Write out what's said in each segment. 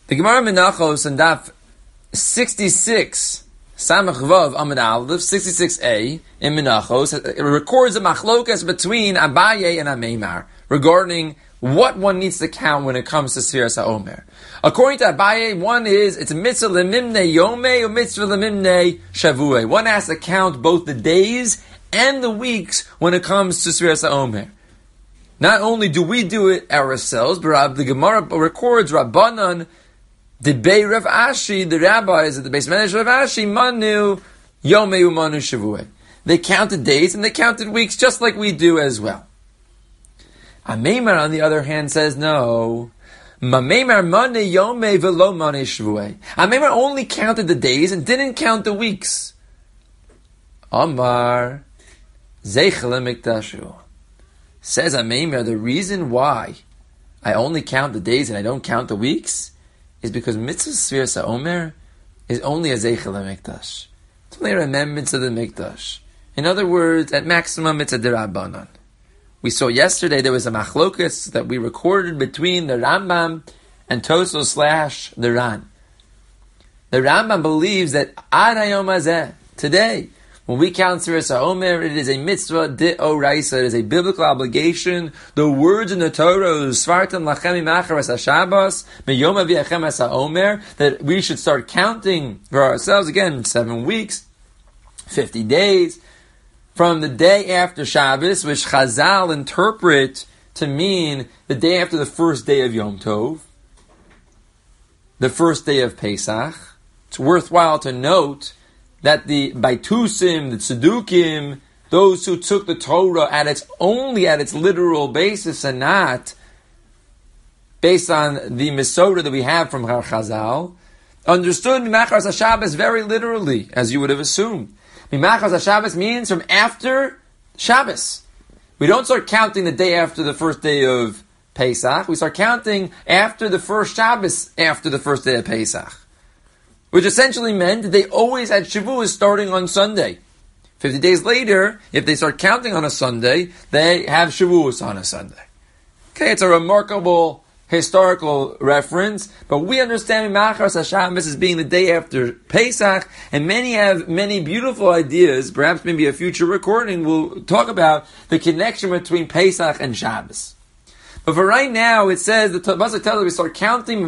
The Gemara Menachos and Daf 66, Samach Vav Amud Aleph, 66a in Menachos, it records a machlokas between Abaye and Ameimar regarding what one needs to count when it comes to Sfiras HaOmer. According to Abaye, one is, it's a mitzvah lemimne yomei or mitzvah lemimne shavuei. One has to count both the days and the weeks when it comes to Sfiras HaOmer. Not only do we do it ourselves, but the Gemara records Rabbanan, the Bei Rav Ashi, the rabbis at the base manager of Ashi, Manu, Yomei Manu Shavuei. They counted days and they counted weeks just like we do as well. Ameimar, on the other hand, says no. Mameimar Mane Yomei Velo Mane Shavuei. Ameimar only counted the days and didn't count the weeks. Amar Zeichel Mikdashu. Says Ameimar, the reason why I only count the days and I don't count the weeks is because mitzvah Sfiras HaOmer is only a Zeichel HaMikdash. It's only a remembrance of the Mikdash. In other words, at maximum, it's a D'Rabbanan. We saw yesterday there was a machlokas that we recorded between the Rambam and Tosos / the Ran. The Rambam believes that Ad Hayom Hazeh, today, when we count Sfiras HaOmer, it is a mitzvah d'oraisa. It is a biblical obligation. The words in the Torah, Svartam lachem imacharas haShabbos, miyom aviachem HaOmer, that we should start counting for ourselves, again, 7 weeks, 50 days, from the day after Shabbos, which Chazal interpret to mean the day after the first day of Yom Tov, the first day of Pesach. It's worthwhile to note that the Baitusim, the Tzedukim, those who took the Torah only at its literal basis and not based on the Mesorah that we have from Chazal, understood Mimachas HaShabbos very literally, as you would have assumed. Mimachas HaShabbos means from after Shabbos. We don't start counting the day after the first day of Pesach. We start counting after the first Shabbos, after the first day of Pesach. Which essentially meant that they always had Shavuos starting on Sunday. 50 days later, if they start counting on a Sunday, they have Shavuos on a Sunday. Okay, it's a remarkable historical reference, but we understand Mimachas HaShabbos as being the day after Pesach, and many have many beautiful ideas. Perhaps maybe a future recording will talk about the connection between Pesach and Shabbos. But for right now, it says, the Pasuk tells us we start counting,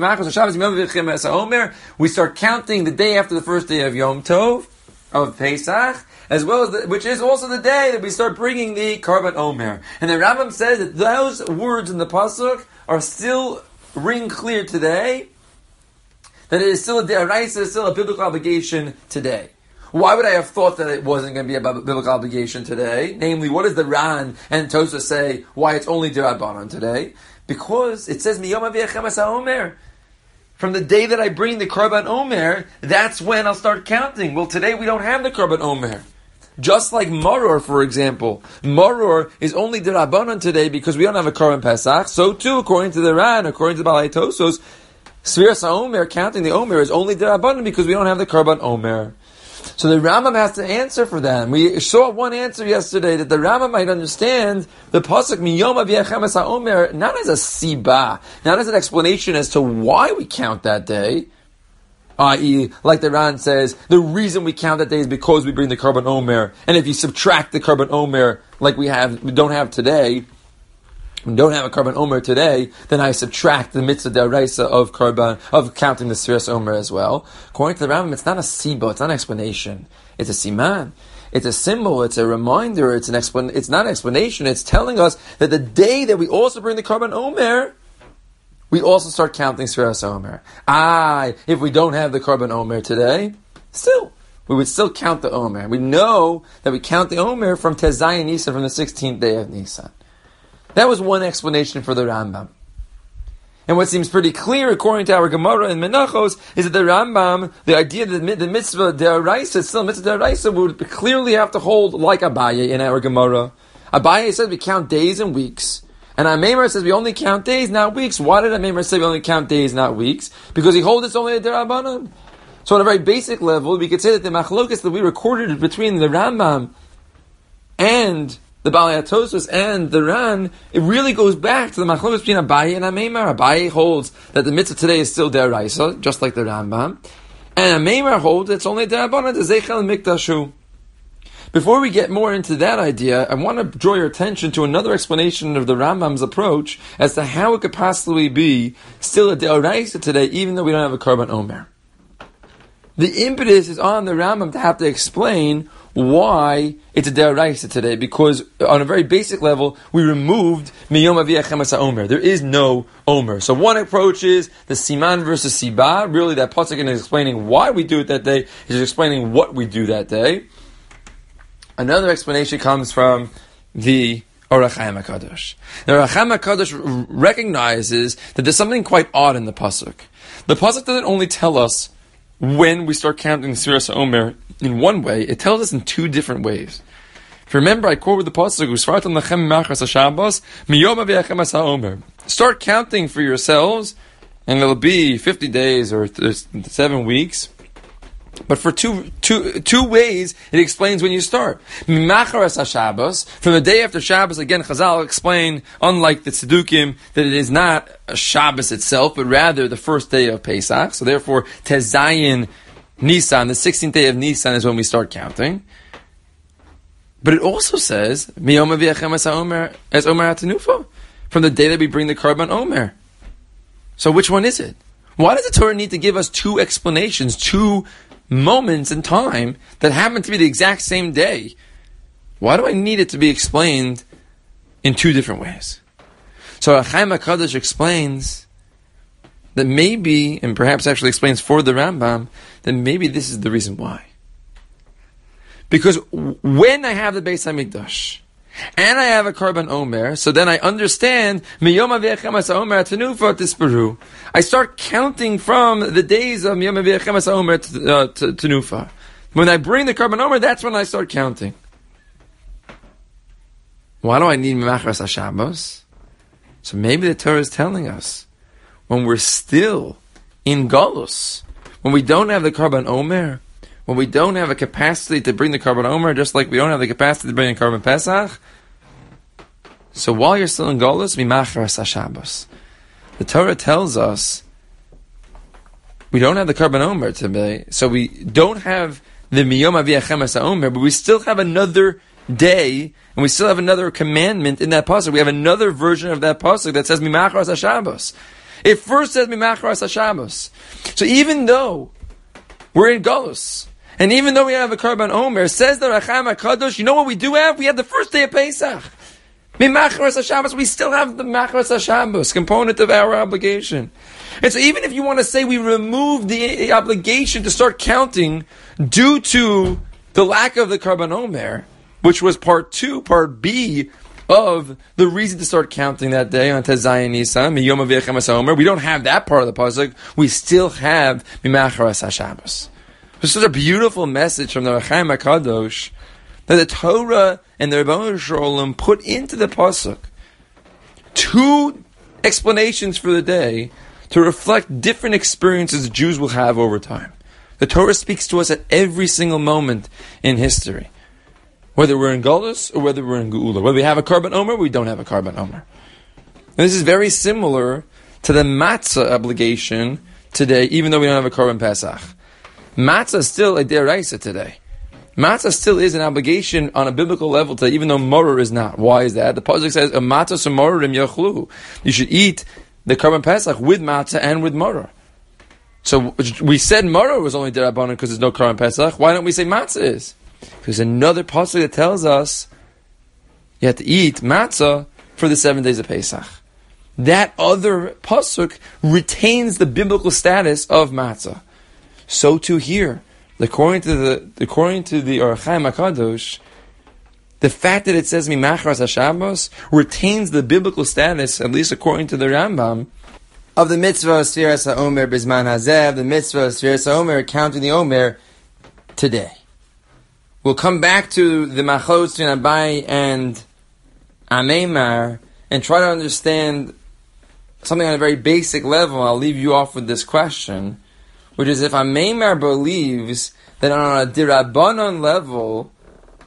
we start counting the day after the first day of Yom Tov, of Pesach, as well as which is also the day that we start bringing the Karban Omer. And the Rambam says that those words in the Pasuk are still ring clear today, that it is still a D'Oraisa, still a biblical obligation today. Why would I have thought that it wasn't going to be a biblical obligation today? Namely, what does the Ran and Tosafos say why it's only D'Rabbanan today? Because it says, Miyom aviachem HaOmer. From the day that I bring the Karban Omer, that's when I'll start counting. Well, today we don't have the Karban Omer. Just like Maror, for example. Maror is only D'Rabbanan today because we don't have a Karban Pesach. So too, according to the Ran, according to the Balei Tosos, Sfiras HaOmer, counting the Omer, is only D'Rabbanan because we don't have the Karban Omer. So the Rambam has to answer for them. We saw one answer yesterday that the Rambam might understand the pasuk Miyom Aviachem HaOmer not as a siba, not as an explanation as to why we count that day, i.e., like the Ran says, the reason we count that day is because we bring the Karban Omer, and if you subtract the Karban Omer like we don't have today, we don't have a Karban Omer today, then I subtract the mitzvah d'oraisa of counting the Sfiras Omer as well. According to the Rambam, it's not a siba, it's not an explanation. It's a siman. It's a symbol, it's a reminder, it's not an explanation, it's telling us that the day that we also bring the Karban Omer, we also start counting Sfiras Omer. If we don't have the Karban Omer today, we would still count the Omer. We know that we count the Omer from Tezayin Nisan, from the 16th day of Nisan. That was one explanation for the Rambam. And what seems pretty clear, according to our Gemara in Menachos, is that the Rambam, the idea that the mitzvah d'oraisa, still mitzvah d'oraisa, would clearly have to hold like Abaye in our Gemara. Abaye says we count days and weeks. And Ameimar says we only count days, not weeks. Why did Ameimar say we only count days, not weeks? Because he holds it's only a d'Rabbanan. So on a very basic level, we could say that the machlokas that we recorded between the Rambam and the Balei HaTosfos and the Ran, it really goes back to the machlokes between Abaye and Ameimar. Abaye holds that the mitzvah today is still deraisa, just like the Rambam, and Ameimar holds it's only derabanan, the Zeichel Mikdashu. Before we get more into that idea, I want to draw your attention to another explanation of the Rambam's approach as to how it could possibly be still a deraisa today, even though we don't have a Karban Omer. The impetus is on the Rambam to have to explain why it's a deraisa today, because on a very basic level, we removed miyom aviyah chemes ha'omer. There is no omer. So one approach is the siman versus siba. Really, that pasuk is explaining why we do it that day, is explaining what we do that day. Another explanation comes from the Orach Chaim HaKadosh. The Orach Chaim HaKadosh recognizes that there's something quite odd in the pasuk. The pasuk doesn't only tell us when we start counting Sfiras HaOmer in one way, it tells us in two different ways. If you remember, I quoted the pasuk, "Usfartam lachem machras haShabbos miyom aviyah chemes ha'omer." Start counting for yourselves, and it'll be 50 days or 7 weeks. But for two ways, it explains when you start. Machras haShabbos, from the day after Shabbos. Again, Chazal explain, unlike the Tzedukim, that it is not a Shabbos itself, but rather the first day of Pesach. So therefore, Tezayin Nisan, the 16th day of Nisan, is when we start counting. But it also says, Miyom aviyah chemes ha'omer as Omer HaTenufa, from the day that we bring the Karban Omer. So which one is it? Why does the Torah need to give us two explanations, two moments in time that happen to be the exact same day? Why do I need it to be explained in two different ways? So Chaim HaKadosh explains that maybe, and perhaps actually explains for the Rambam, that maybe this is the reason why. Because when I have the Beis HaMikdash, and I have a Karban Omer, so then I understand, Miyom aviyah chemes ha'omer tenufa tisperu. I start counting from the days of Miyom aviyah chemes ha'omer tenufa. When I bring the Karban Omer, that's when I start counting. Why do I need Machras HaShabbos? So maybe the Torah is telling us, when we're still in Galus, when we don't have the Karban Omer, when we don't have a capacity to bring the Karban Omer, just like we don't have the capacity to bring the Karban Pesach, so while you're still in Galus, Mimachras HaShabbos. The Torah tells us we don't have the Karban Omer today, so we don't have the Miyom aviyah chemes ha'omer, but we still have another day, and we still have another commandment in that pasuk. We have another version of that pasuk that says Mimachras HaShabbos. It first says Mimachras HaShabbos. So even though we're in Galus, and even though we have a Karban Omer, says the Orach Chaim HaKadosh, you know what we do have? We have the first day of Pesach. Mimachras HaShabbos, we still have the Machras HaShabbos, component of our obligation. And so even if you want to say we remove the obligation to start counting due to the lack of the Karban Omer, which was part B of the reason to start counting that day on Tezayin Nisan, Miyom aviyah chemes ha'omer, we don't have that part of the pasuk. We still have Mimachras HaShabbos. This is a beautiful message from the Orach Chaim HaKadosh that the Torah and the Rebbeinu Shalom put into the pasuk two explanations for the day to reflect different experiences Jews will have over time. The Torah speaks to us at every single moment in history, whether we're in Galus or whether we're in Geula, whether we have a Karban Omer or we don't have a Karban Omer. And this is very similar to the matzah obligation today, even though we don't have a Karban Pesach. Matzah is still a deraisa today. Matzah still is an obligation on a biblical level today, even though maror is not. Why is that? The pasuk says, "Matzah sumarim yachlu." You should eat the Karban Pesach with matzah and with maror. So we said maror was only derabanan because there's no Karban Pesach. Why don't we say matzah is? There's another pasuk that tells us you have to eat matzah for the 7 days of Pesach. That other pasuk retains the biblical status of matzah. So too here, according to the Orach Chaim HaKadosh, the fact that it says Mimachras HaShabbos retains the biblical status, at least according to the Rambam, of the mitzvah of Sfiras HaOmer Bizman Hazev, the mitzvah of Sfiras HaOmer, counting the Omer today. We'll come back to the Machos between Abaye and Ameimar and try to understand something on a very basic level. I'll leave you off with this question, which is if Ameimar believes that on a dirabanan level,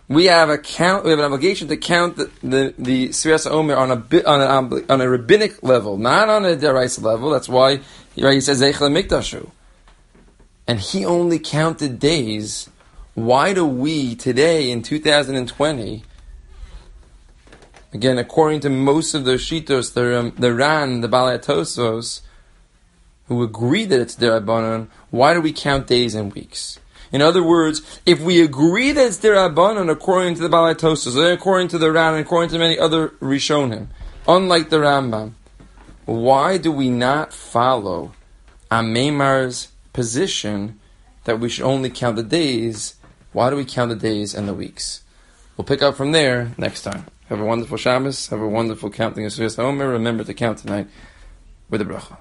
we have an obligation to count the Sfirasa Omer on a rabbinic level, not on a deraisa level. That's why he says Zeichel Mikdashu. And he only counted days. Why do we today in 2020? Again, according to most of the Shitos, the Ran, the Balei Tosos, who agree that it's derabanan, why do we count days and weeks? In other words, if we agree that it's derabanan according to the Balei Tosos, according to the Ran, and according to many other Rishonim, unlike the Rambam, why do we not follow Ameimar's position that we should only count the days? Why do we count the days and the weeks? We'll pick up from there next time. Have a wonderful Shabbos. Have a wonderful counting of Sfirasa Omer. Remember to count tonight with a bracha.